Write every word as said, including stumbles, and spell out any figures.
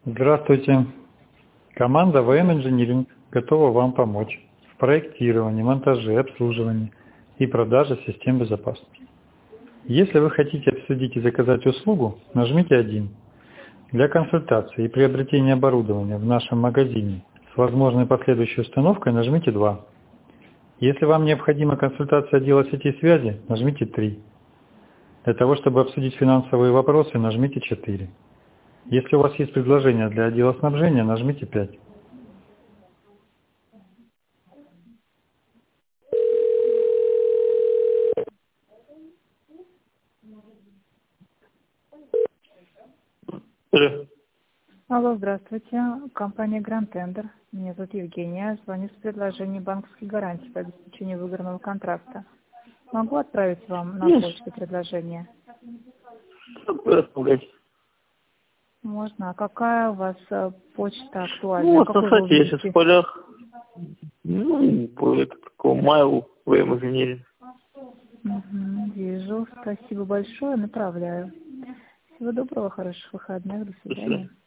Здравствуйте. Команда вэ эм Engineering готова вам помочь в проектировании, монтаже, обслуживании и продаже систем безопасности. Если вы хотите обсудить и заказать услугу, нажмите один. Для консультации и приобретения оборудования в нашем магазине с возможной последующей установкой нажмите два. Если вам необходима консультация отдела сети связи, нажмите три. Для того, чтобы обсудить финансовые вопросы, нажмите четыре. Если у вас есть предложение для отдела снабжения, нажмите пять. Алло. Алло, здравствуйте. Компания Grand Tender. Меня зовут Евгения. Звоню с предложением банковской гарантии по обеспечению выигранного контракта. Могу отправить вам на Yes. почту предложение? Отправляйте. Можно. А какая у вас э, почта актуальная? Ну, вот Какой на вы сайте я сейчас увидите? в полях. Ну, по это, такого mail вэ эм Engineering. Угу, вижу. Спасибо большое. Направляю. Всего доброго, хороших выходных. До До свидания. свидания.